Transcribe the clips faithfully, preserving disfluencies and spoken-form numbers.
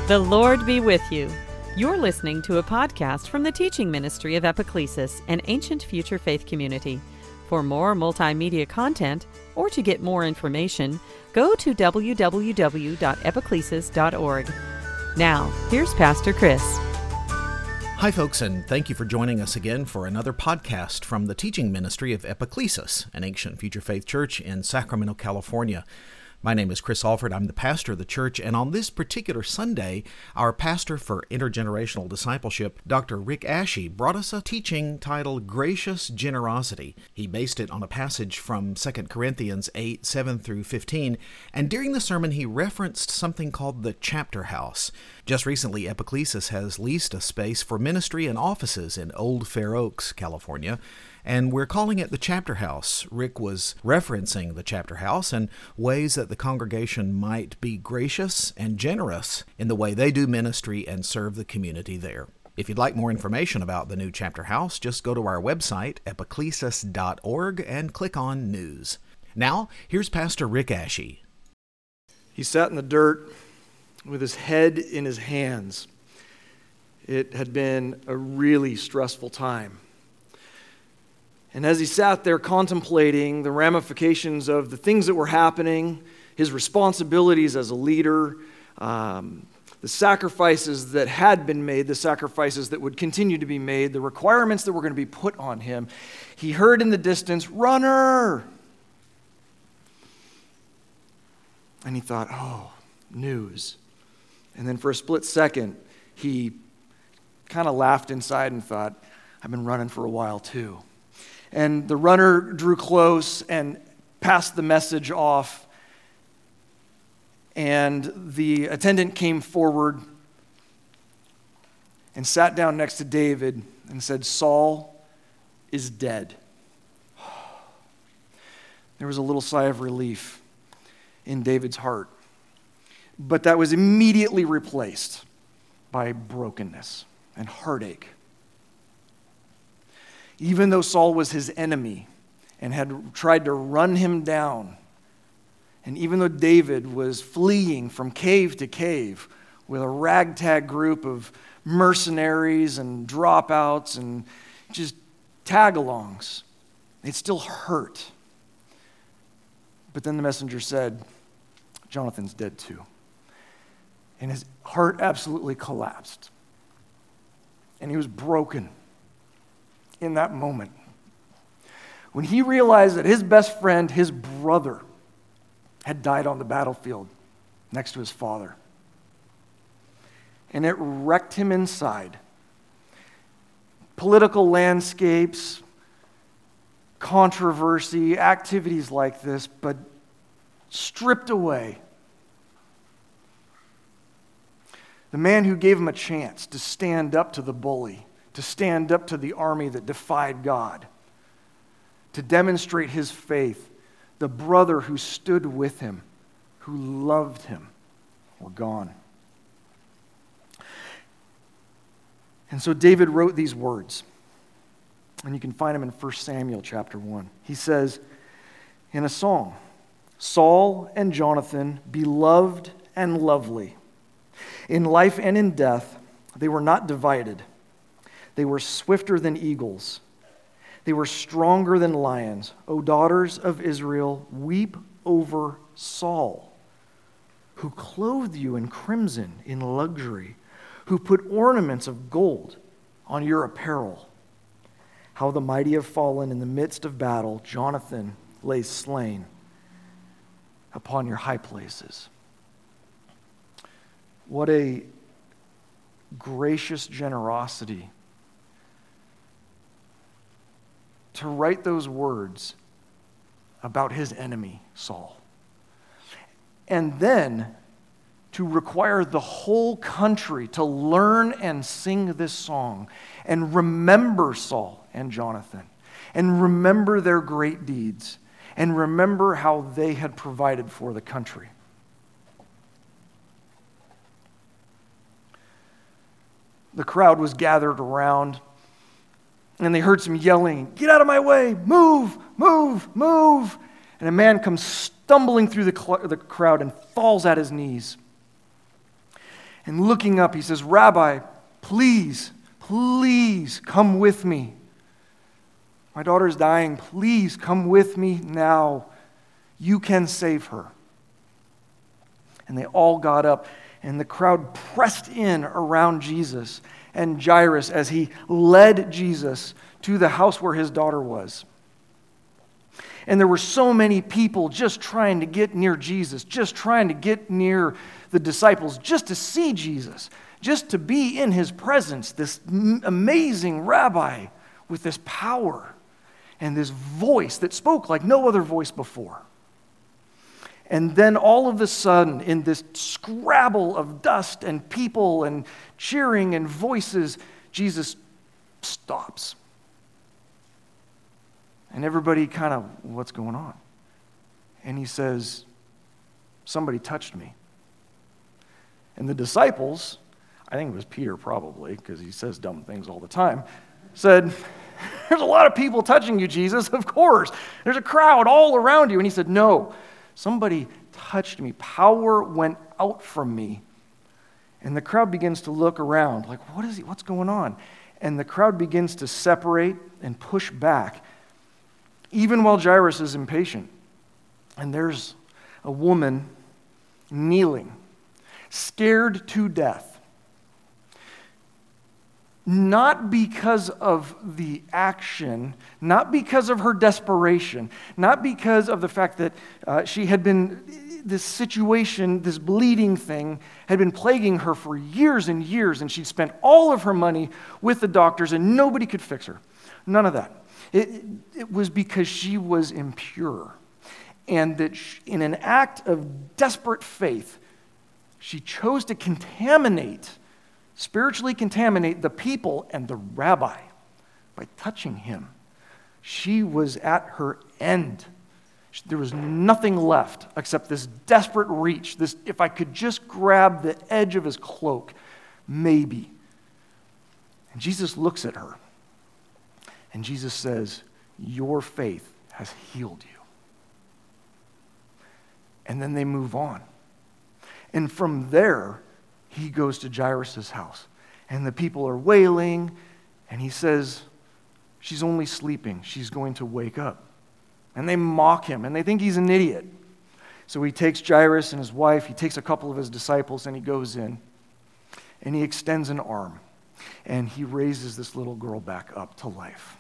The Lord be with you. You're listening to a podcast from the teaching ministry of Epiclesis, an ancient future faith community. For more multimedia content, or to get more information, go to w w w dot epiclesis dot org. Now, here's Pastor Chris. Hi, folks, and thank you for joining us again for another podcast from the teaching ministry of Epiclesis, an ancient future faith church in Sacramento, California. My name is Chris Alford. I'm the pastor of the church, and on this particular Sunday, our pastor for intergenerational discipleship, Doctor Rick Ashey, brought us a teaching titled Gracious Generosity. He based it on a passage from Second Corinthians eight, seven through fifteen, and during the sermon, he referenced something called the Chapter House. Just recently, Epiclesis has leased a space for ministry and offices in Old Fair Oaks, California, and we're calling it the Chapter House. Rick was referencing the Chapter House and ways that the congregation might be gracious and generous in the way they do ministry and serve the community there. If you'd like more information about the new Chapter House, just go to our website, epiclesis dot org, and click on News. Now, here's Pastor Rick Ashey. He sat in the dirt with his head in his hands. It had been a really stressful time. And as he sat there contemplating the ramifications of the things that were happening, his responsibilities as a leader, um, the sacrifices that had been made, the sacrifices that would continue to be made, the requirements that were going to be put on him, he heard in the distance, "Runner!" And he thought, oh, news. And then for a split second, he kind of laughed inside and thought, I've been running for a while too. And the runner drew close and passed the message off. And the attendant came forward and sat down next to David and said, "Saul is dead." There was a little sigh of relief in David's heart. But that was immediately replaced by brokenness and heartache. Even though Saul was his enemy and had tried to run him down, and even though David was fleeing from cave to cave with a ragtag group of mercenaries and dropouts and just tag-alongs, it still hurt. But then the messenger said, Jonathan's dead too. And his heart absolutely collapsed. And he was broken in that moment when he realized that his best friend, his brother, had died on the battlefield next to his father. And it wrecked him inside. Political landscapes, controversy, activities like this, but stripped away. The man who gave him a chance to stand up to the bully, to stand up to the army that defied God, to demonstrate his faith, the brother who stood with him, who loved him, were gone. And so David wrote these words, and you can find them in First Samuel chapter one. He says in a song, "Saul and Jonathan, beloved and lovely, in life and in death, they were not divided. They were swifter than eagles. They were stronger than lions. O daughters of Israel, weep over Saul, who clothed you in crimson, in luxury, who put ornaments of gold on your apparel. How the mighty have fallen in the midst of battle. Jonathan lay slain upon your high places." What a gracious generosity to write those words about his enemy, Saul. And then to require the whole country to learn and sing this song and remember Saul and Jonathan and remember their great deeds and remember how they had provided for the country. The crowd was gathered around, and they heard some yelling, "Get out of my way! Move! Move! Move!" And a man comes stumbling through the, cl- the crowd and falls at his knees. And looking up, he says, "Rabbi, please, please come with me. My daughter is dying. Please come with me now. You can save her." And they all got up, and the crowd pressed in around Jesus and Jairus as he led Jesus to the house where his daughter was. And there were so many people just trying to get near Jesus, just trying to get near the disciples, just to see Jesus, just to be in his presence, this amazing rabbi with this power and this voice that spoke like no other voice before. And then all of a sudden, in this scrabble of dust and people and cheering and voices, Jesus stops. And everybody kind of, what's going on? And he says, "Somebody touched me." And the disciples, I think it was Peter probably, because he says dumb things all the time, said, "There's a lot of people touching you, Jesus, of course. There's a crowd all around you." And he said, "No, somebody touched me. Power went out from me." And the crowd begins to look around, like, what is he? What's going on? And the crowd begins to separate and push back, even while Jairus is impatient. And there's a woman kneeling, scared to death. Not because of the action, not because of her desperation, not because of the fact that uh, she had been, this situation, this bleeding thing, had been plaguing her for years and years, and she'd spent all of her money with the doctors, and nobody could fix her. None of that. It, it was because she was impure, and that she, in an act of desperate faith, she chose to contaminate, spiritually contaminate the people and the rabbi by touching him. She was at her end. There was nothing left except this desperate reach, this, if I could just grab the edge of his cloak, maybe. And Jesus looks at her. And Jesus says, "Your faith has healed you." And then they move on. And from there, he goes to Jairus' house. And the people are wailing. And he says, "She's only sleeping. She's going to wake up." And they mock him. And they think he's an idiot. So he takes Jairus and his wife. He takes a couple of his disciples. And he goes in. And he extends an arm. And he raises this little girl back up to life.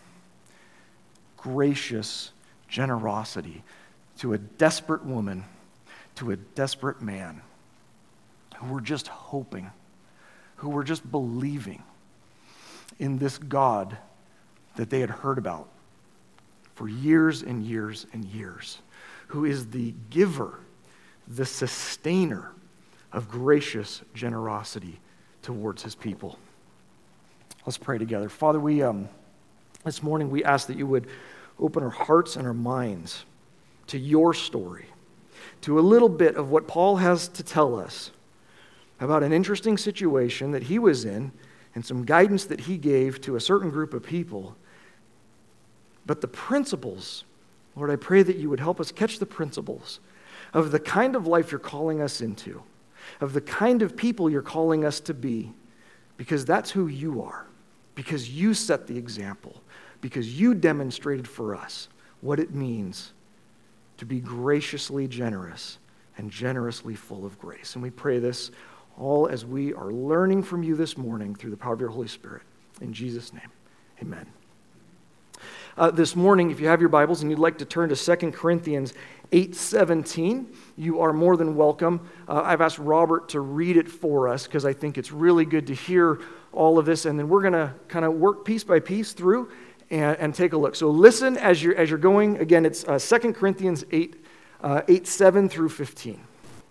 Gracious generosity to a desperate woman, to a desperate man who were just hoping, who were just believing in this God that they had heard about for years and years and years, who is the giver, the sustainer of gracious generosity towards his people. Let's pray together. Father, we um, this morning we ask that you would open our hearts and our minds to your story, to a little bit of what Paul has to tell us about an interesting situation that he was in and some guidance that he gave to a certain group of people. But the principles, Lord, I pray that you would help us catch the principles of the kind of life you're calling us into, of the kind of people you're calling us to be, because that's who you are, because you set the example, because you demonstrated for us what it means to be graciously generous and generously full of grace. And we pray this all as we are learning from you this morning through the power of your Holy Spirit. In Jesus' name, amen. Uh, this morning, if you have your Bibles and you'd like to turn to Second Corinthians eight seventeen, you are more than welcome. Uh, I've asked Robert to read it for us because I think it's really good to hear all of this, and then we're going to kind of work piece by piece through and, and take a look. So listen as you're, as you're going. Again, it's uh, Second Corinthians eight, uh, eight, seven through fifteen.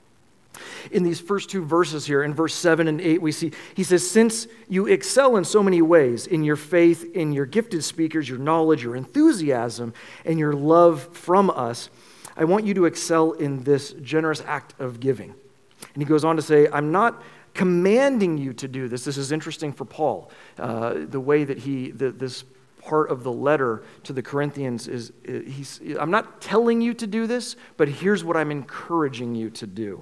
In these first two verses here, in verse seven and eight, we see, he says, "Since you excel in so many ways, in your faith, in your gifted speakers, your knowledge, your enthusiasm, and your love from us, I want you to excel in this generous act of giving." And he goes on to say, "I'm not commanding you to do this." This is interesting for Paul. Uh, the way that he, the, this part of the letter to the Corinthians is, he's, I'm not telling you to do this, but here's what I'm encouraging you to do.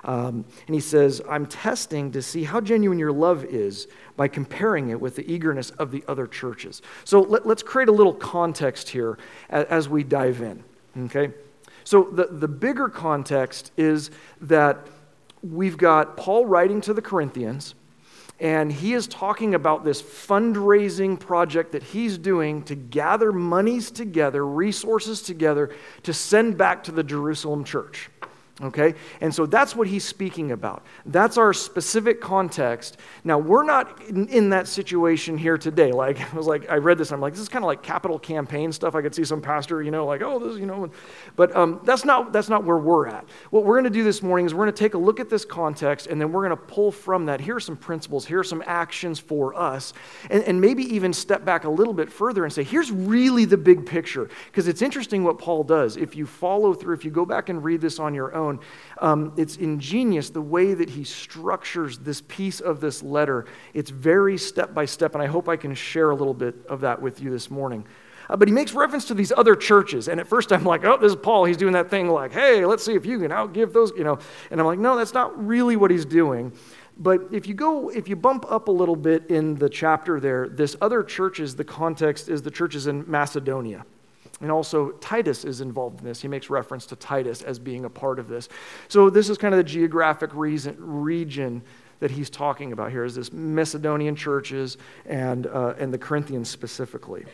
Um, and he says, I'm testing to see how genuine your love is by comparing it with the eagerness of the other churches. So let, let's create a little context here as, as we dive in, okay? So the, the bigger context is that we've got Paul writing to the Corinthians, and he is talking about this fundraising project that he's doing to gather monies together, resources together, to send back to the Jerusalem church. Okay? And so that's what he's speaking about. That's our specific context. Now, we're not in, in that situation here today. Like, I was like, I read this, I'm like, this is kind of like capital campaign stuff. I could see some pastor, you know, like, oh, this, you know. But um, that's not that's not where we're at. What we're going to do this morning is we're going to take a look at this context, and then we're going to pull from that. Here are some principles. Here are some actions for us. And, and maybe even step back a little bit further and say, here's really the big picture. Because it's interesting what Paul does. If you follow through, if you go back and read this on your own, Um, it's ingenious the way that he structures this piece of this letter. It's very step by step, and I hope I can share a little bit of that with you this morning. Uh, but he makes reference to these other churches, and at first I'm like, oh, this is Paul. He's doing that thing like, hey, let's see if you can outgive those, you know. And I'm like, no, that's not really what he's doing. But if you go, if you bump up a little bit in the chapter there, this other churches, the context is the churches in Macedonia. And also Titus is involved in this. He makes reference to Titus as being a part of this. So this is kind of the geographic reason, region that he's talking about here, is this Macedonian churches and, uh, and the Corinthians specifically.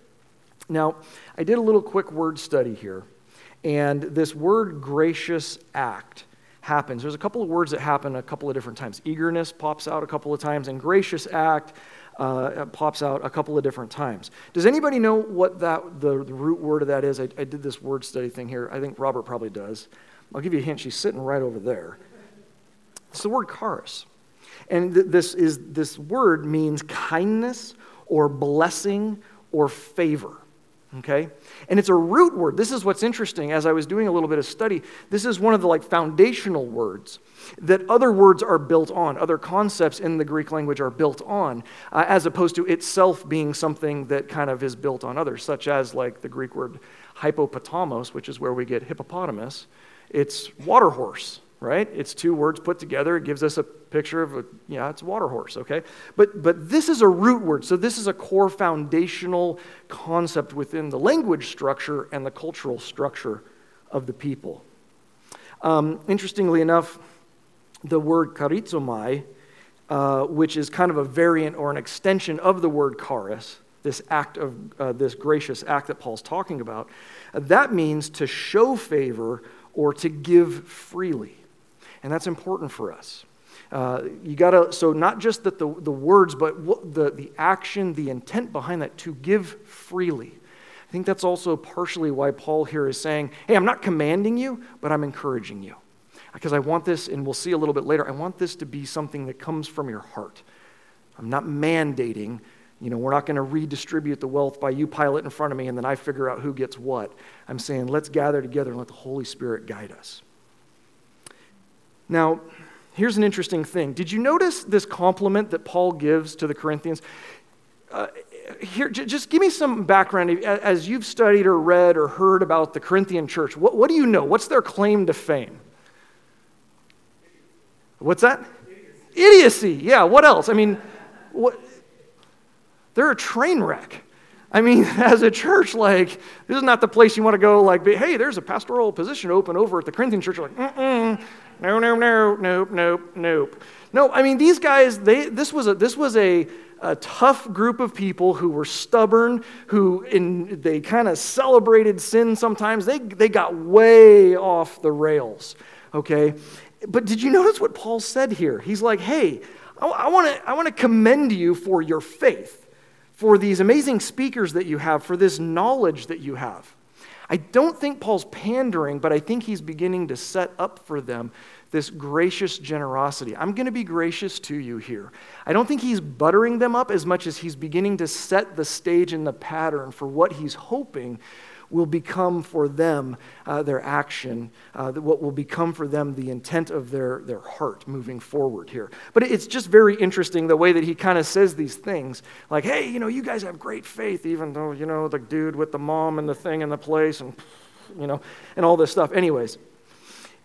Now, I did a little quick word study here, and this word gracious act happens. There's a couple of words that happen a couple of different times. Eagerness pops out a couple of times, and gracious act Uh, pops out a couple of different times. Does anybody know what that the, the root word of that is? I, I did this word study thing here. I think Robert probably does. I'll give you a hint. She's sitting right over there. It's the word charis. And th- this is this word means kindness or blessing or favor. Okay? And it's a root word. This is what's interesting. As I was doing a little bit of study, this is one of the like foundational words that other words are built on. Other concepts in the Greek language are built on, uh, as opposed to itself being something that kind of is built on others, such as like the Greek word hypopotamos, which is where we get hippopotamus. It's water horse, right? It's two words put together. It gives us a picture of a, yeah, it's a water horse, okay? But but this is a root word, so this is a core foundational concept within the language structure and the cultural structure of the people. Um, interestingly enough, the word charizomai, uh, which is kind of a variant or an extension of the word charis, this act of uh, this gracious act that Paul's talking about, uh, that means to show favor or to give freely. And that's important for us. Uh, you gotta, so not just that the, the words, but what the, the action, the intent behind that, to give freely. I think that's also partially why Paul here is saying, hey, I'm not commanding you, but I'm encouraging you. Because I want this, and we'll see a little bit later, I want this to be something that comes from your heart. I'm not mandating, you know, we're not going to redistribute the wealth by you pile it in front of me and then I figure out who gets what. I'm saying let's gather together and let the Holy Spirit guide us. Now, here's an interesting thing. Did you notice this compliment that Paul gives to the Corinthians? Uh, here, j- just give me some background. As you've studied or read or heard about the Corinthian church, what, what do you know? What's their claim to fame? What's that? Idiocy. Idiocy. Yeah, what else? I mean, what? They're a train wreck. I mean, as a church, like, this is not the place you want to go, like, hey, there's a pastoral position open over at the Corinthian church. You're like, mm-mm, no, no, no, nope, nope, nope. No, I mean, these guys, they this was a this was a, a tough group of people who were stubborn, who in they kind of celebrated sin sometimes. They they got way off the rails, okay? But did you notice what Paul said here? He's like, hey, I want to I want to commend you for your faith, for these amazing speakers that you have, for this knowledge that you have. I don't think Paul's pandering, but I think he's beginning to set up for them this gracious generosity. I'm going to be gracious to you here. I don't think he's buttering them up as much as he's beginning to set the stage and the pattern for what he's hoping will become for them uh, their action, uh, what will become for them the intent of their, their heart moving forward here. But it's just very interesting the way that he kind of says these things, like, hey, you know, you guys have great faith, even though, you know, the dude with the mom and the thing and the place and, you know, and all this stuff. Anyways,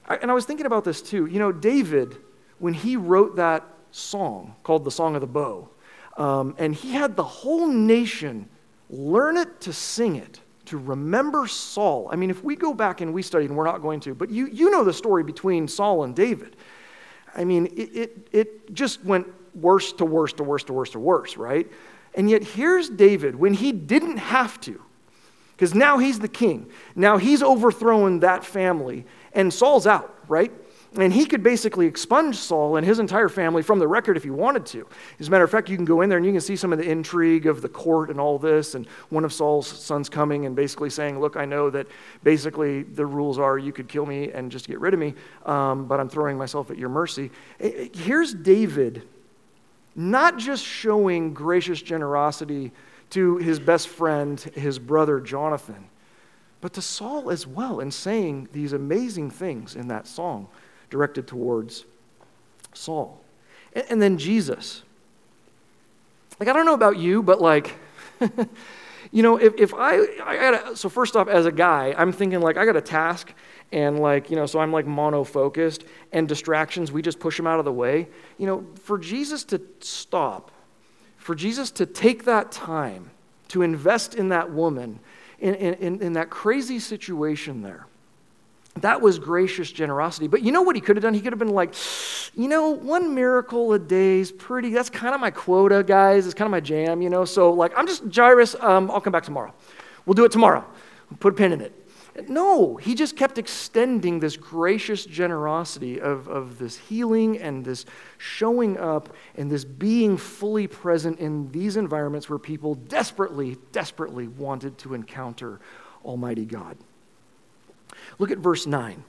I, and I was thinking about this too. You know, David, when he wrote that song called the Song of the Bow, um, and he had the whole nation learn it to sing it, to remember Saul. I mean, if we go back and we study, and we're not going to, but you you know the story between Saul and David. I mean, it it, it just went worse to worse to worse to worse to worse, right? And yet here's David when he didn't have to, because now he's the king. Now he's overthrown that family, and Saul's out, right? And he could basically expunge Saul and his entire family from the record if he wanted to. As a matter of fact, you can go in there and you can see some of the intrigue of the court and all this, and one of Saul's sons coming and basically saying, look, I know that basically the rules are you could kill me and just get rid of me, um, but I'm throwing myself at your mercy. Here's David not just showing gracious generosity to his best friend, his brother Jonathan, but to Saul as well, and saying these amazing things in that song directed towards Saul. And, and then Jesus. Like, I don't know about you, but like, you know, if, if I, I gotta, so first off, as a guy, I'm thinking like, I got a task, and like, you know, so I'm like mono-focused, and distractions, we just push them out of the way. You know, for Jesus to stop, for Jesus to take that time to invest in that woman, in, in, in that crazy situation there, that was gracious generosity. But you know what he could have done? He could have been like, you know, one miracle a day is pretty, that's kind of my quota, guys. It's kind of my jam, you know. So like, I'm just Jairus, um, I'll come back tomorrow. We'll do it tomorrow. Put a pin in it. No, he just kept extending this gracious generosity of, of this healing and this showing up and this being fully present in these environments where people desperately, desperately wanted to encounter Almighty God. Look at verse nine.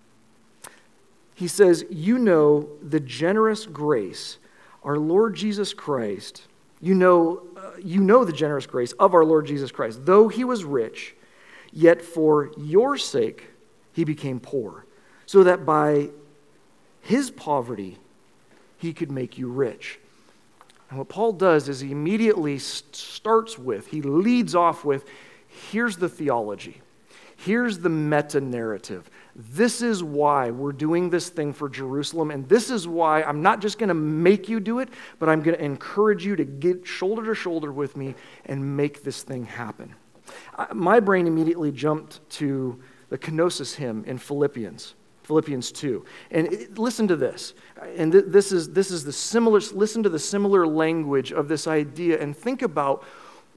He says, you know the generous grace, our Lord Jesus Christ, you know, uh, you know the generous grace of our Lord Jesus Christ. Though he was rich, yet for your sake he became poor, so that by his poverty he could make you rich. And what Paul does is he immediately starts with, he leads off with, here's the theology. Here's the meta-narrative. This is why we're doing this thing for Jerusalem, and this is why I'm not just going to make you do it, but I'm going to encourage you to get shoulder to shoulder with me and make this thing happen. My brain immediately jumped to the kenosis hymn in Philippians, Philippians two. And it, listen to this. And th- this is this is the similar, listen to the similar language of this idea and think about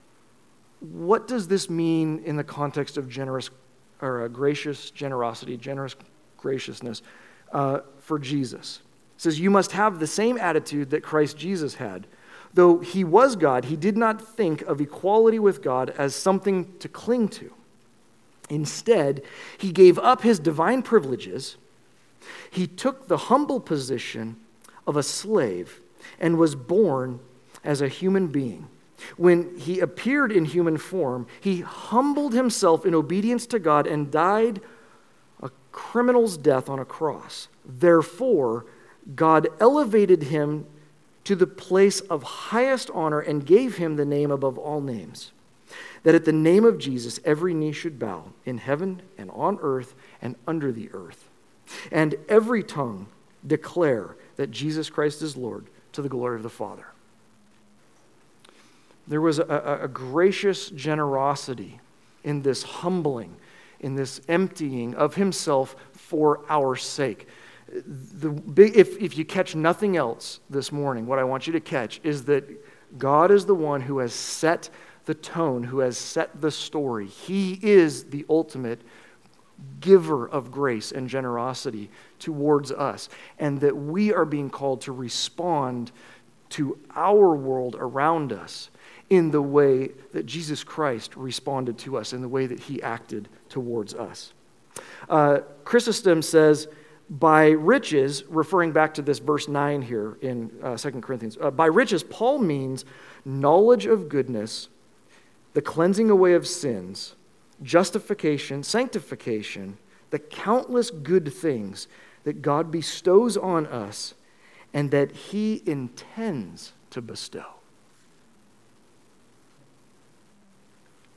what does this mean in the context of generous or a gracious generosity, generous graciousness uh, for Jesus. It says, you must have the same attitude that Christ Jesus had. Though he was God, he did not think of equality with God as something to cling to. Instead, he gave up his divine privileges. He took the humble position of a slave and was born as a human being. When he appeared in human form, he humbled himself in obedience to God and died a criminal's death on a cross. Therefore, God elevated him to the place of highest honor and gave him the name above all names, that at the name of Jesus every knee should bow in heaven and on earth and under the earth, and every tongue declare that Jesus Christ is Lord, to the glory of the Father. There was a, a, a gracious generosity in this humbling, in this emptying of himself for our sake. The big, if, if you catch nothing else this morning, what I want you to catch is that God is the one who has set the tone, who has set the story. He is the ultimate giver of grace and generosity towards us, and that we are being called to respond to our world around us in the way that Jesus Christ responded to us, in the way that he acted towards us. Uh, Chrysostom says, by riches, referring back to this verse nine here in uh, Second Corinthians, uh, by riches, Paul means knowledge of goodness, the cleansing away of sins, justification, sanctification, the countless good things that God bestows on us and that he intends to bestow.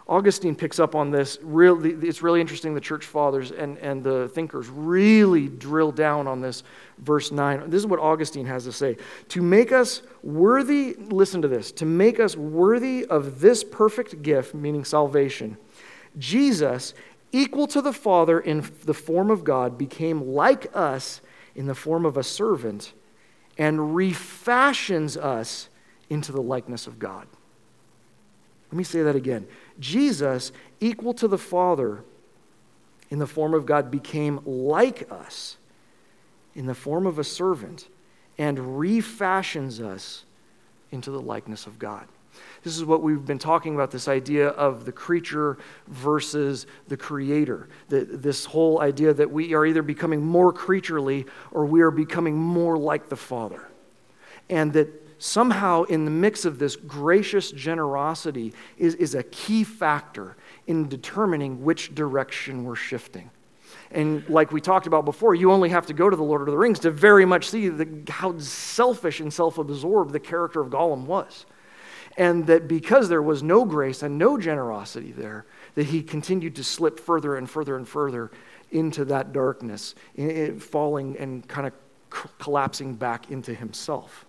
Augustine picks up on this. Really, it's really interesting. The church fathers and, and the thinkers really drill down on this verse nine. This is what Augustine has to say. To make us worthy, listen to this, to make us worthy of this perfect gift, meaning salvation, Jesus, equal to the Father in the form of God, became like us in the form of a servant and refashions us into the likeness of God. Let me say that again. Jesus, equal to the Father in the form of God, became like us in the form of a servant and refashions us into the likeness of God. This is what we've been talking about, this idea of the creature versus the creator. The, this whole idea that we are either becoming more creaturely or we are becoming more like the Father. And that somehow in the mix of this gracious generosity is, is a key factor in determining which direction we're shifting. And like we talked about before, you only have to go to the Lord of the Rings to very much see the, how selfish and self-absorbed the character of Gollum was. And that because there was no grace and no generosity there, that he continued to slip further and further and further into that darkness, falling and kind of collapsing back into himself.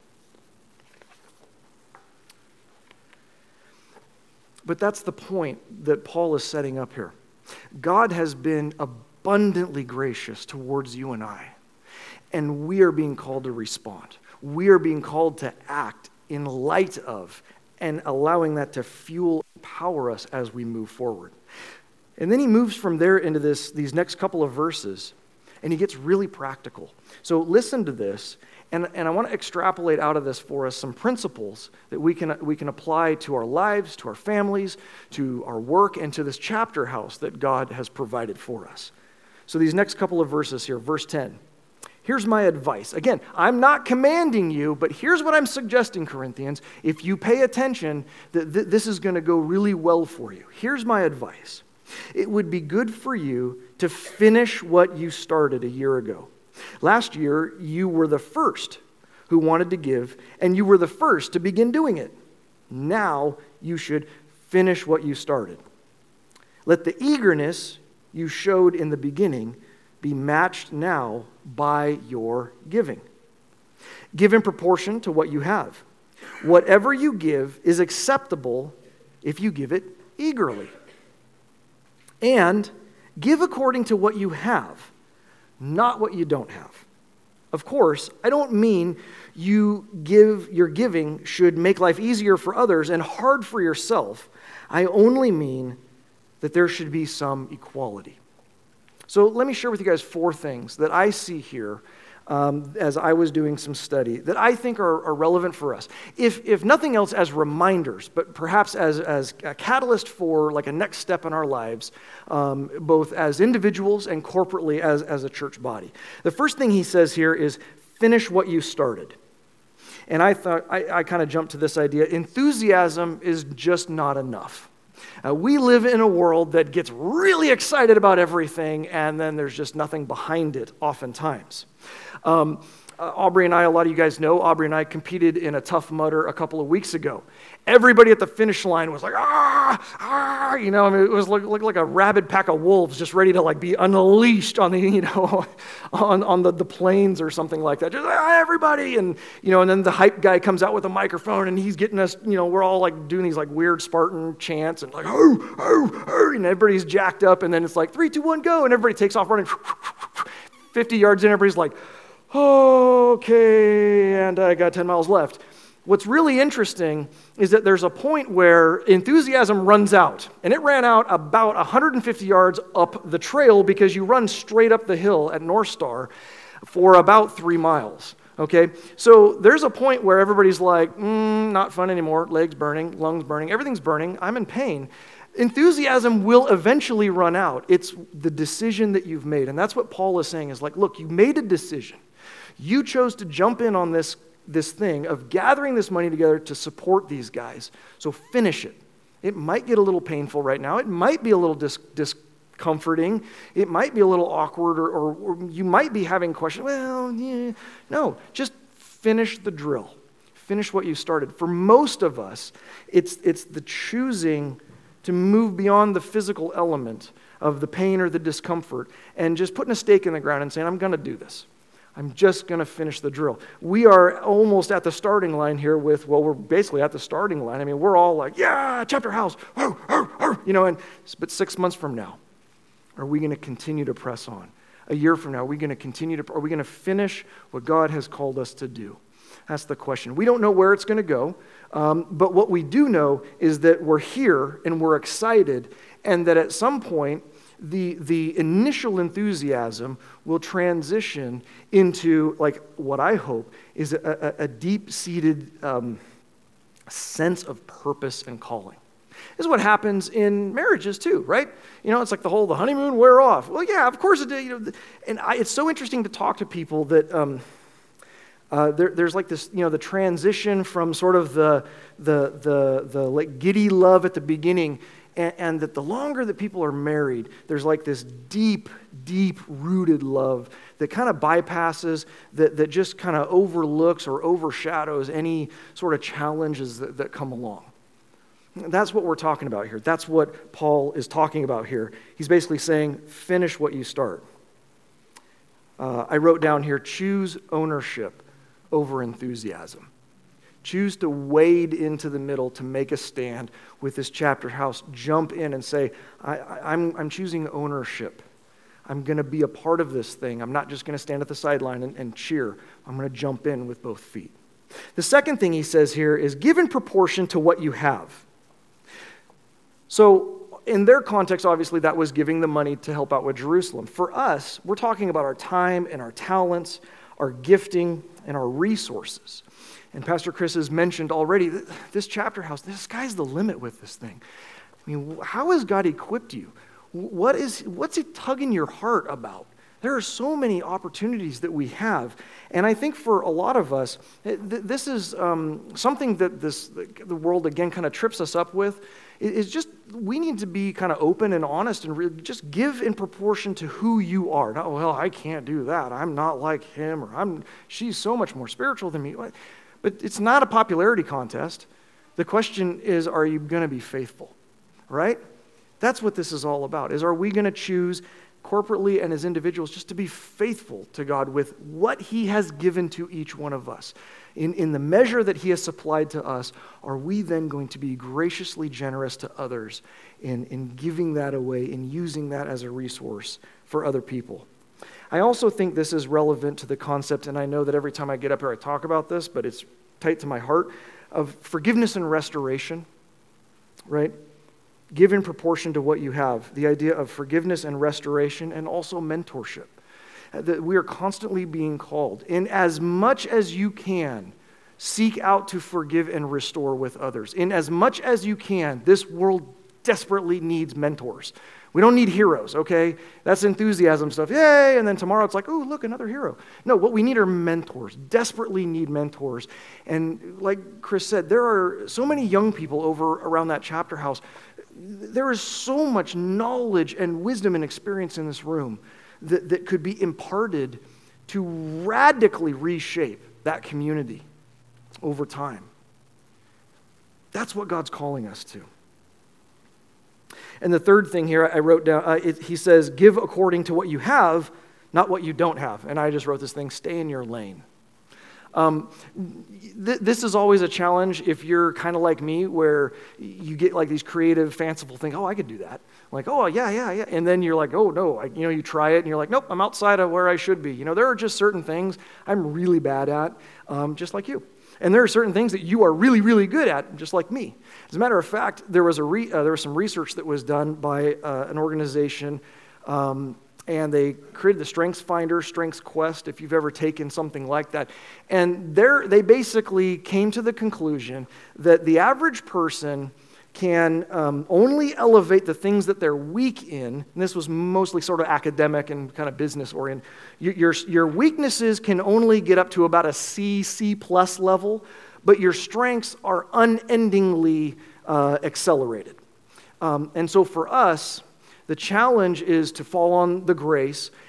But that's the point that Paul is setting up here. God has been abundantly gracious towards you and I, and we are being called to respond. We are being called to act in light of and allowing that to fuel and power us as we move forward. And then he moves from there into this these next couple of verses, and he gets really practical. So listen to this, and, and I want to extrapolate out of this for us some principles that we can, we can apply to our lives, to our families, to our work, and to this chapter house that God has provided for us. So these next couple of verses here, verse ten. Here's my advice. Again, I'm not commanding you, but here's what I'm suggesting, Corinthians. If you pay attention, th- th- this is going to go really well for you. Here's my advice. It would be good for you to finish what you started a year ago. Last year, you were the first who wanted to give, and you were the first to begin doing it. Now, you should finish what you started. Let the eagerness you showed in the beginning be matched now by your giving. Give in proportion to what you have. Whatever you give is acceptable if you give it eagerly. And give according to what you have, not what you don't have. Of course, I don't mean you give your giving should make life easier for others and hard for yourself. I only mean that there should be some equality. So let me share with you guys four things that I see here um, as I was doing some study that I think are, are relevant for us. If, if nothing else as reminders, but perhaps as, as a catalyst for like a next step in our lives, um, both as individuals and corporately as, as a church body. The first thing he says here is finish what you started. And I thought I, I kind of jumped to this idea. Enthusiasm is just not enough. Uh, we live in a world that gets really excited about everything, and then there's just nothing behind it oftentimes. Um, uh, Aubrey and I, a lot of you guys know, Aubrey and I competed in a Tough Mudder a couple of weeks ago. Everybody at the finish line was like, ah, ah, you know, I mean, it was like, like, like a rabid pack of wolves just ready to like be unleashed on the, you know, on, on the, the plains or something like that. Just ah, everybody, and, you know, and then the hype guy comes out with a microphone and he's getting us, you know, we're all like doing these like weird Spartan chants and like, oh, oh, oh, and everybody's jacked up, and then it's like three, two, one, go, and everybody takes off running. fifty yards in, everybody's like, okay, and I got ten miles left. What's really interesting is that there's a point where enthusiasm runs out, and it ran out about one hundred fifty yards up the trail because you run straight up the hill at North Star for about three miles, okay? So there's a point where everybody's like, mm, not fun anymore, legs burning, lungs burning, everything's burning, I'm in pain. Enthusiasm will eventually run out. It's the decision that you've made, and that's what Paul is saying is like, look, you made a decision. You chose to jump in on this, this thing of gathering this money together to support these guys. So finish it. It might get a little painful right now. It might be a little dis- discomforting. It might be a little awkward, or, or, or you might be having questions. Well, yeah. No, just finish the drill. Finish what you started. For most of us, it's, it's the choosing to move beyond the physical element of the pain or the discomfort and just putting a stake in the ground and saying, I'm going to do this. I'm just going to finish the drill. We are almost at the starting line here with, well, we're basically at the starting line. I mean, we're all like, yeah, chapter house, arr, arr, arr, you know, and but six months from now, are we going to continue to press on? A year from now, are we going to continue to, are we going to finish what God has called us to do? That's the question. We don't know where it's going to go, um, but what we do know is that we're here and we're excited, and that at some point, the the initial enthusiasm will transition into, like, what I hope is a, a, a deep-seated um, sense of purpose and calling. This is what happens in marriages too, right? You know, it's like the whole, the honeymoon wear off. Well, yeah, of course it did. You know, and I, it's so interesting to talk to people that um, uh, there, there's like this, you know, the transition from sort of the the the the like giddy love at the beginning. And that the longer that people are married, there's like this deep, deep-rooted love that kind of bypasses, that, that just kind of overlooks or overshadows any sort of challenges that, that come along. That's what we're talking about here. That's what Paul is talking about here. He's basically saying, finish what you start. Uh, I wrote down here, choose ownership over enthusiasm. Choose to wade into the middle to make a stand with this chapter house. Jump in and say, I, I, I'm, I'm choosing ownership. I'm going to be a part of this thing. I'm not just going to stand at the sideline and, and cheer. I'm going to jump in with both feet. The second thing he says here is give in proportion to what you have. So in their context, obviously, that was giving the money to help out with Jerusalem. For us, we're talking about our time and our talents, our gifting, and our resources. And Pastor Chris has mentioned already, this chapter house, the sky's the limit with this thing. I mean, how has God equipped you? What is, what's he tugging your heart about? There are so many opportunities that we have. And I think for a lot of us, this is um, something that this the world, again, kind of trips us up with. It's just, we need to be kind of open and honest and really just give in proportion to who you are. Not, well, I can't do that. I'm not like him, or I'm she's so much more spiritual than me. But it's not a popularity contest. The question is, are you going to be faithful, right? That's what this is all about, is are we going to choose corporately and as individuals just to be faithful to God with what he has given to each one of us. In, in the measure that he has supplied to us, are we then going to be graciously generous to others in, in giving that away and using that as a resource for other people? I also think this is relevant to the concept, and I know that every time I get up here I talk about this, but it's tight to my heart, of forgiveness and restoration, right? Give in proportion to what you have. The idea of forgiveness and restoration, and also mentorship. That we are constantly being called, in as much as you can, seek out to forgive and restore with others. In as much as you can, this world desperately needs mentors. We don't need heroes, okay? That's enthusiasm stuff. Yay! And then tomorrow it's like, oh, look, another hero. No, what we need are mentors. Desperately need mentors. And like Chris said, there are so many young people over around that chapter house. There is so much knowledge and wisdom and experience in this room that, that could be imparted to radically reshape that community over time. That's what God's calling us to. And the third thing here I wrote down, uh, it, he says, give according to what you have, not what you don't have. And I just wrote this thing, stay in your lane. Um, th- this is always a challenge if you're kind of like me, where you get like these creative, fanciful things. Oh, I could do that. Like, oh, yeah, yeah, yeah. And then you're like, oh, no. I, you know, you try it and you're like, nope, I'm outside of where I should be. You know, there are just certain things I'm really bad at, um, just like you. And there are certain things that you are really, really good at, just like me. As a matter of fact, there was a re- uh, there was some research that was done by uh, an organization, um, and they created the Strengths Finder, Strengths Quest, if you've ever taken something like that. And there, they basically came to the conclusion that the average person can um, only elevate the things that they're weak in, and this was mostly sort of academic and kind of business oriented. Your, your, your weaknesses can only get up to about a C, C plus level, but your strengths are unendingly uh, accelerated. Um, and so for us, the challenge is to fall on the grace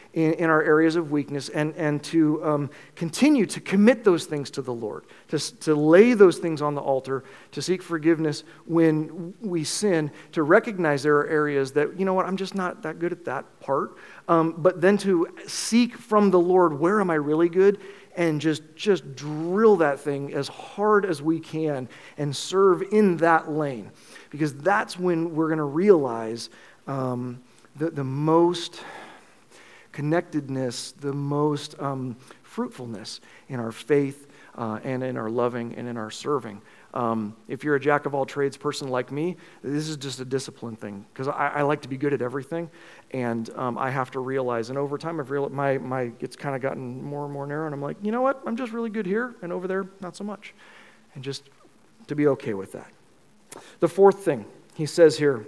in, in our areas of weakness, and, and to um, continue to commit those things to the Lord, to, to lay those things on the altar, to seek forgiveness when we sin, to recognize there are areas that, you know what, I'm just not that good at that part, um, but then to seek from the Lord, where am I really good? And just, just drill that thing as hard as we can and serve in that lane. Because that's when we're going to realize um, the, the most connectedness, the most um, fruitfulness in our faith uh, and in our loving and in our serving. Um, if you're a jack of all trades person like me, this is just a discipline thing, because I, I like to be good at everything, and um, I have to realize, and over time I've realized my, my it's kind of gotten more and more narrow, and I'm like, you know what, I'm just really good here, and over there, not so much. And just to be okay with that. The fourth thing he says here,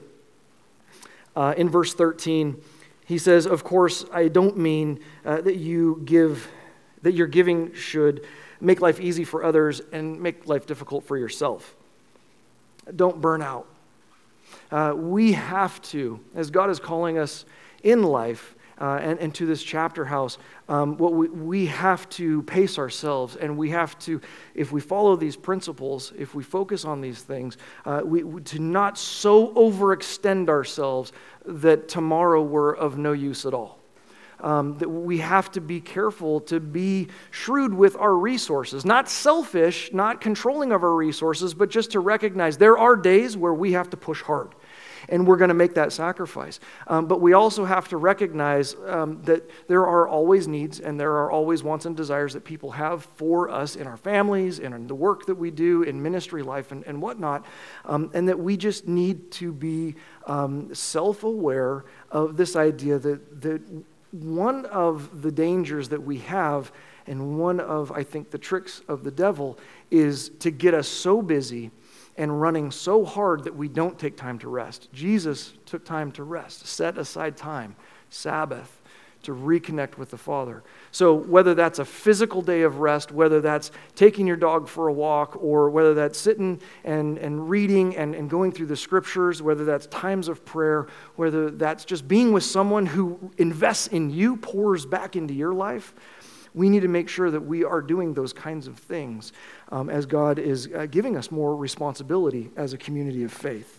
uh, in verse thirteen, he says, of course, I don't mean uh, that you give, that your giving should make life easy for others and make life difficult for yourself. Don't burn out. Uh, we have to, as God is calling us in life uh, and, and to this chapter house, um, what we, we have to pace ourselves, and we have to, if we follow these principles, if we focus on these things, uh, we, we to not so overextend ourselves that tomorrow we're of no use at all. Um, that we have to be careful to be shrewd with our resources, not selfish, not controlling of our resources, but just to recognize there are days where we have to push hard, and we're going to make that sacrifice. Um, but we also have to recognize um, that there are always needs, and there are always wants and desires that people have for us in our families, and in the work that we do, in ministry life, and, and whatnot, um, and that we just need to be um, self-aware of this idea that that one of the dangers that we have, and one of, I think, the tricks of the devil, is to get us so busy and running so hard that we don't take time to rest. Jesus took time to rest, set aside time, Sabbath, to reconnect with the Father. So whether that's a physical day of rest, whether that's taking your dog for a walk, or whether that's sitting and, and reading and, and going through the scriptures, whether that's times of prayer, whether that's just being with someone who invests in you, pours back into your life, we need to make sure that we are doing those kinds of things um, as God is uh, giving us more responsibility as a community of faith.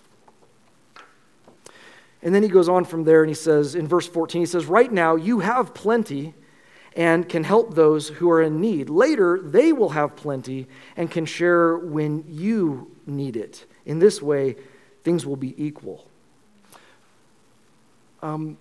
And then he goes on from there, and he says, in verse fourteen, he says, right now you have plenty and can help those who are in need. Later, they will have plenty and can share when you need it. In this way, things will be equal. Um,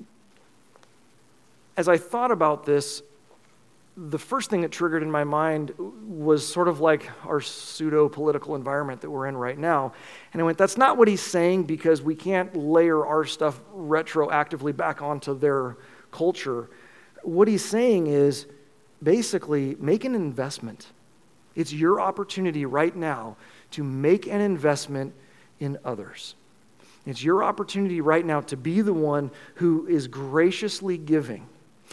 as I thought about this, the first thing that triggered in my mind was sort of like our pseudo-political environment that we're in right now. And I went, that's not what he's saying, because we can't layer our stuff retroactively back onto their culture. What he's saying is basically make an investment. It's your opportunity right now to make an investment in others. It's your opportunity right now to be the one who is graciously giving.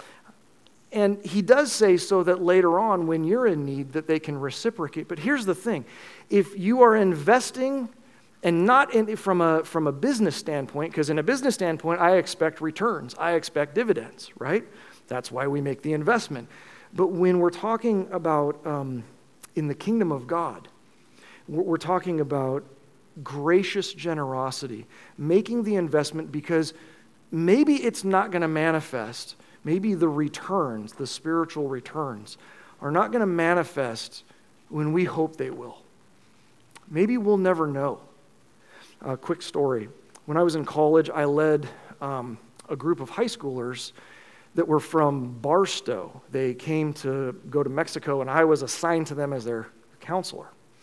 And he does say so that later on, when you're in need, that they can reciprocate. But here's the thing. If you are investing, and not in, from a from a business standpoint, because in a business standpoint, I expect returns. I expect dividends, right? That's why we make the investment. But when we're talking about um, in the kingdom of God, we're talking about gracious generosity, making the investment because maybe it's not going to manifest. Maybe the returns, the spiritual returns, are not going to manifest when we hope they will. Maybe we'll never know. A quick story. When I was in college, I led um, a group of high schoolers that were from Barstow. They came to go to Mexico, and I was assigned to them as their counselor.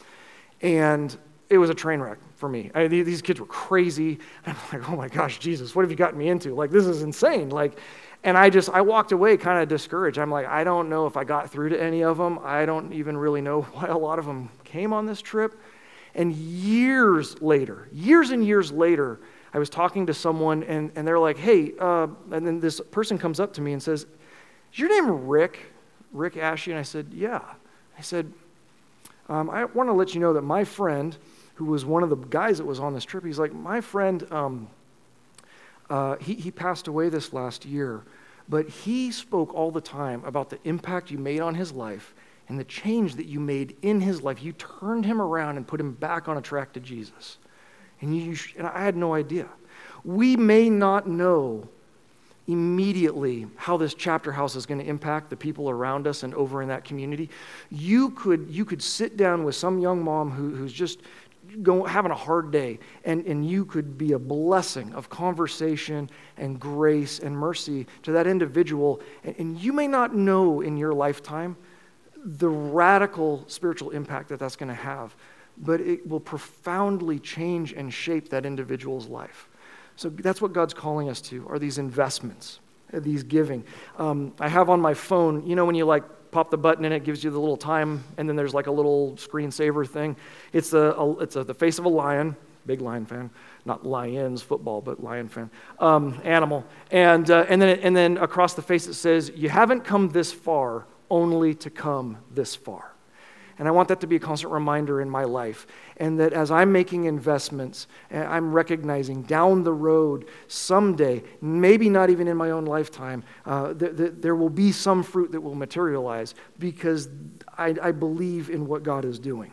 And it was a train wreck for me. I, these kids were crazy. I'm like, oh my gosh, Jesus, what have you gotten me into? Like, this is insane. Like, and I just, I walked away kind of discouraged. I'm like, I don't know if I got through to any of them. I don't even really know why a lot of them came on this trip. And years later, years and years later, I was talking to someone, and, and they're like, hey, uh, and then this person comes up to me and says, is your name Rick? Rick Ashe? And I said, yeah. I said, um, I want to let you know that my friend, who was one of the guys that was on this trip, he's like, my friend, um, uh, he, he passed away this last year. but he spoke all the time about the impact you made on his life and the change that you made in his life. You turned him around and put him back on a track to Jesus. And, you, and I had no idea. We may not know immediately how this chapter house is going to impact the people around us and over in that community. You could, you could sit down with some young mom who, who's just going, having a hard day, and, and you could be a blessing of conversation and grace and mercy to that individual. And, and you may not know in your lifetime the radical spiritual impact that that's going to have, but it will profoundly change and shape that individual's life. So that's what God's calling us to, are these investments, these giving. Um, I have on my phone, you know when you like pop the button and it gives you the little time, and then there's like a little screensaver thing. It's a, a it's a, the face of a lion, big lion fan, not Lions football, but lion fan, um, animal. And uh, and then and then across the face it says, "You haven't come this far, only to come this far." And I want that to be a constant reminder in my life. And that as I'm making investments, I'm recognizing down the road, someday, maybe not even in my own lifetime, uh, th- th- there will be some fruit that will materialize because I, I believe in what God is doing.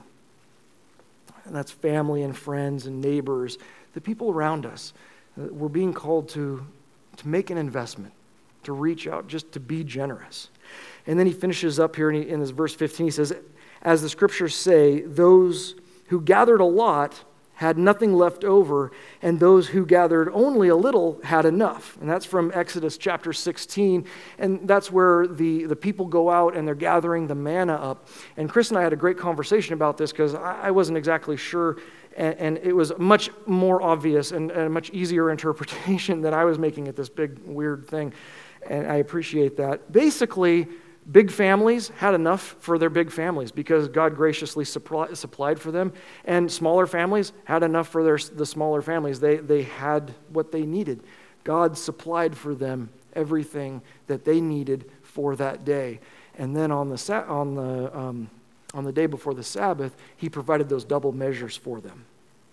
And that's family and friends and neighbors, the people around us. Uh, we're being called to, to make an investment, to reach out, just to be generous. And then he finishes up here in, he, in this verse fifteen, he says, as the scriptures say, those who gathered a lot had nothing left over, and those who gathered only a little had enough. And that's from Exodus chapter sixteen, and that's where the, the people go out and they're gathering the manna up. And Chris and I had a great conversation about this because I, I wasn't exactly sure, and, and it was much more obvious and, and a much easier interpretation than I was making it this big weird thing, and I appreciate that. Basically, big families had enough for their big families because God graciously supply, supplied for them. And smaller families had enough for their, the smaller families. They, they had what they needed. God supplied for them everything that they needed for that day. And then on the, on the, um, on the day before the Sabbath, he provided those double measures for them.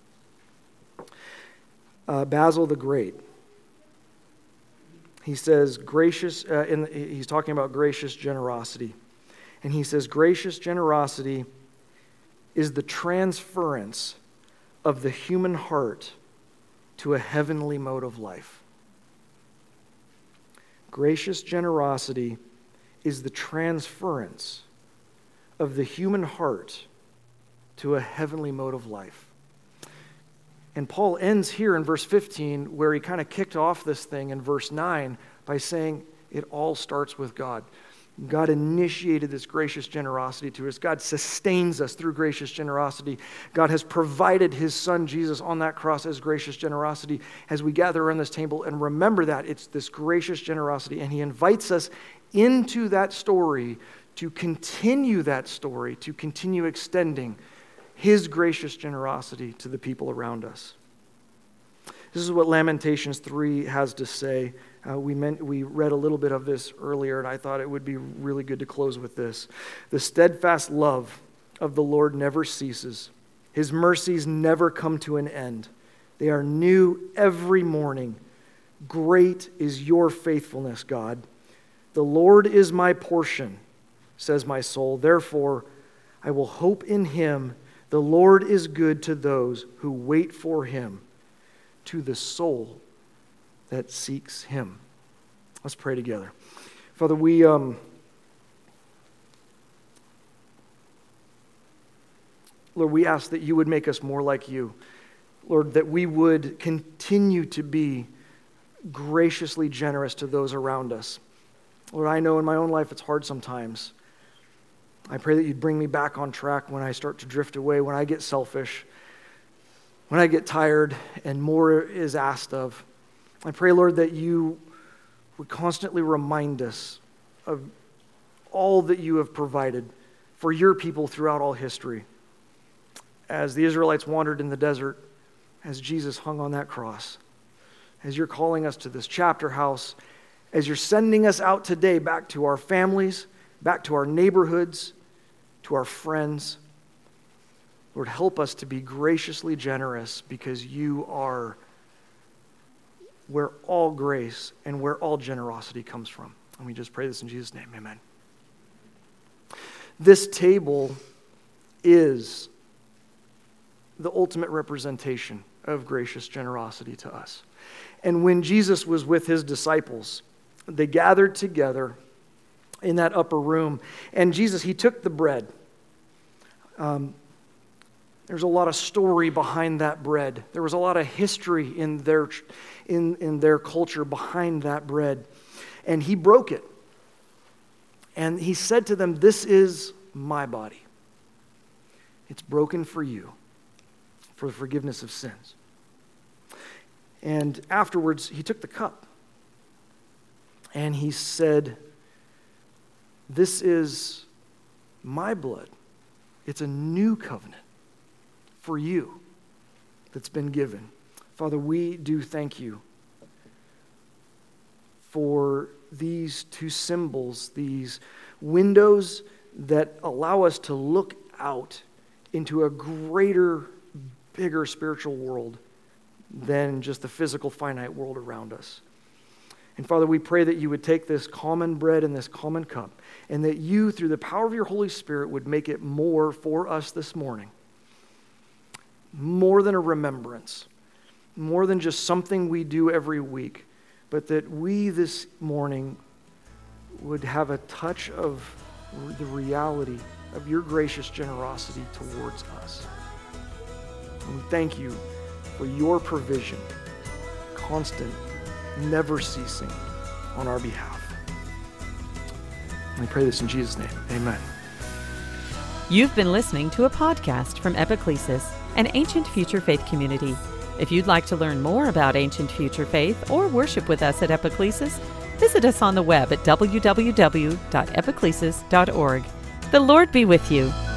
Uh, Basil the Great. He says, gracious, uh, in, he's talking about gracious generosity. And he says, gracious generosity is the transference of the human heart to a heavenly mode of life. Gracious generosity is the transference of the human heart to a heavenly mode of life. And Paul ends here in verse fifteen, where he kind of kicked off this thing in verse nine by saying it all starts with God. God initiated this gracious generosity to us. God sustains us through gracious generosity. God has provided his son Jesus on that cross as gracious generosity. As we gather around this table and remember that, it's this gracious generosity. And he invites us into that story to continue that story, to continue extending his gracious generosity to the people around us. This is what Lamentations three has to say. Uh, we meant, we read a little bit of this earlier, and I thought it would be really good to close with this. The steadfast love of the Lord never ceases. His mercies never come to an end. They are new every morning. Great is your faithfulness, God. The Lord is my portion, says my soul. Therefore, I will hope in him. The Lord is good to those who wait for him, to the soul that seeks him. Let's pray together. Father, we um, Lord, we ask that you would make us more like you. Lord, that we would continue to be graciously generous to those around us. Lord, I know in my own life it's hard sometimes. I pray that you'd bring me back on track when I start to drift away, when I get selfish, when I get tired and more is asked of. I pray, Lord, that you would constantly remind us of all that you have provided for your people throughout all history. As the Israelites wandered in the desert, as Jesus hung on that cross, as you're calling us to this chapter house, as you're sending us out today back to our families, back to our neighborhoods, to our friends. Lord, help us to be graciously generous because you are where all grace and where all generosity comes from. And we just pray this in Jesus' name, amen. This table is the ultimate representation of gracious generosity to us. And when Jesus was with his disciples, they gathered together in that upper room. And Jesus, he took the bread. Um, there's a lot of story behind that bread. There was a lot of history in their, in, in their culture behind that bread. And he broke it. And he said to them, "This is my body. It's broken for you, for the forgiveness of sins." And afterwards, he took the cup. And he said, "This is my blood. It's a new covenant for you that's been given." Father, we do thank you for these two symbols, these windows that allow us to look out into a greater, bigger spiritual world than just the physical, finite world around us. And Father, we pray that you would take this common bread and this common cup, and that you, through the power of your Holy Spirit, would make it more for us this morning. More than a remembrance, more than just something we do every week, but that we this morning would have a touch of the reality of your gracious generosity towards us. And we thank you for your provision, constant, never ceasing on our behalf. And we pray this in Jesus' name. Amen. You've been listening to a podcast from Epiclesis, an ancient future faith community. If you'd like to learn more about ancient future faith or worship with us at Epiclesis, visit us on the web at w w w dot epiclesis dot org. The Lord be with you.